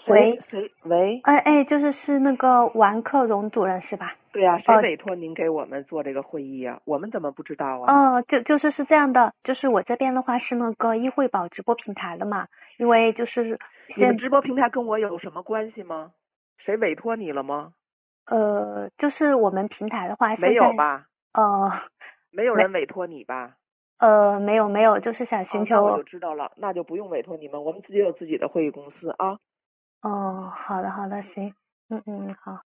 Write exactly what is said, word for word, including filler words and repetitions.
喂， 谁谁喂？ 哎哎，就是是那个王克荣主任是吧？ 对呀、谁哦委托您给我们做这个会议呀、我们怎么不知道啊？ 哦，就就是是这样的，就是我这边的话是那个易惠宝直播平台的嘛，因为就是你们现直播平台跟我有什么关系吗？谁委托你了吗？ 呃，就是我们平台的话没现在有吧？ 呃没有没人委托你吧？ 呃没有没有，就是想寻哦，那我求就知道了，那就不用委托你们，我们自己有自己的会议公司啊。 哦，好的好的，行，嗯嗯好。